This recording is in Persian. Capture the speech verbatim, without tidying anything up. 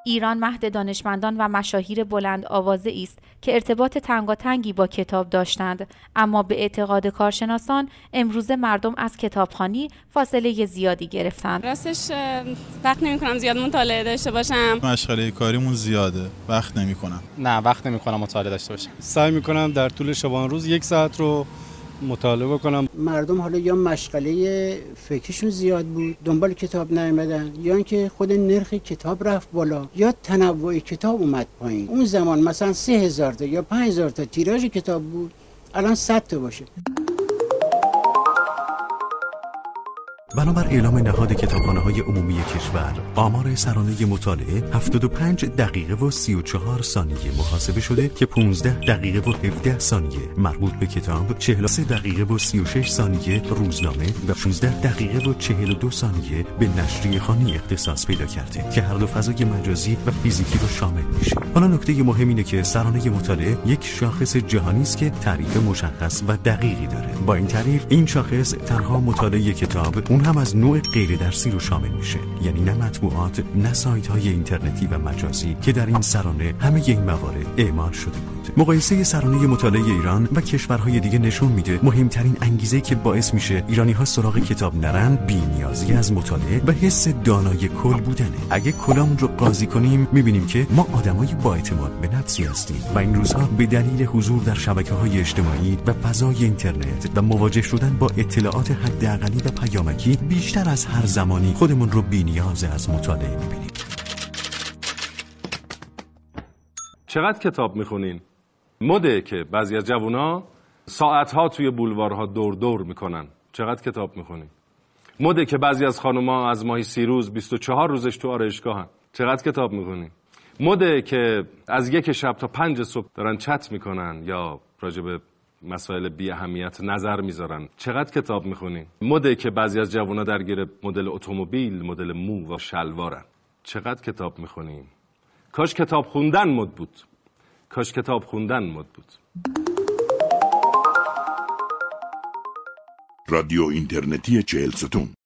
ایران مهد دانشمندان و مشاهیر بلند آوازه است که ارتباط تنگاتنگی با کتاب داشتند، اما به اعتقاد کارشناسان امروزه مردم از کتابخوانی فاصله زیادی گرفتند. راستش وقت نمی‌کنم زیاد مطالعه داشته باشم. مشغله کاریمون زیاده، وقت نمی‌کنم. نه وقت نمی‌کنم مطالعه داشته باشم. سعی می‌کنم در طول شبانه روز یک ساعت رو مطالعه بکنم. مردم حالا یا مشغله فکرشون زیاد بود، دنبال کتاب نیامدن، یا اینکه خود نرخ کتاب رفت بالا، یا تنوع کتاب اومد پایین. اون زمان مثلا سه هزار تا یا پنج هزار تا تیراژ کتاب بود، الان صد تا باشه. بنابر اعلام نهاد کتابخانه‌های عمومی کشور، آمار سرانه مطالعه هفتاد و پنج دقیقه و سی و چهار ثانیه محاسبه شده که پانزده دقیقه و هفده ثانیه مربوط به کتاب، چهل و سه دقیقه و سی و شش ثانیه روزنامه و شانزده دقیقه و چهل و دو ثانیه به نشریه خوانی اختصاص پیدا کرده که هر دو فضای مجازی و فیزیکی رو شامل میشه. حالا نکته مهم اینه که سرانه مطالعه یک شاخص جهانی است که تعریف مشخص و دقیقی داره. با این تعریف این شاخص تنها مطالعه کتاب، اون هم از نوع غیر درسی رو شامل میشه، یعنی نه مطبوعات نه سایت های اینترنتی و مجازی که در این سرانه همه این موارد اعمال شده بود. مقایسه سرانه مطالعه ایران و کشورهای دیگه نشون میده مهمترین انگیزه که باعث میشه ایرانی ها سراغ کتاب نرن بی‌نیازی از مطالعه و حس دانای کل بودنه. اگه کلامون رو قاضی کنیم میبینیم که ما آدمای با اعتماد به نفسی هستیم و این روزها به دلیل حضور در شبکه‌های اجتماعی و فضای اینترنت و مواجه شدن با اطلاعات حداقلی و پیامکی بیشتر از هر زمانی خودمون رو بی‌نیاز از مطالعه می‌بینیم. چقدر کتاب می‌خونین؟ مده که بعضی از جوونا ساعت‌ها توی بولوارها دور دور می‌کنن. چقدر کتاب می‌خونین؟ مده که بعضی از خانوما از ماهی سی روز بیست و چهار روزش تو آرایشگاهن. چقدر کتاب می‌خونین؟ مده که از یک شب تا پنج صبح دارن چت می‌کنن یا راجع به مسائل بی اهمیت نظر میذارن. چقدر کتاب میخونین؟ مده که بعضی از جوونا درگیر مدل اتومبیل، مدل مو و شلوارن. چقدر کتاب میخونین؟ کاش کتاب خوندن مد بود. کاش کتاب خوندن مد بود. رادیو اینترنتی چهل ستون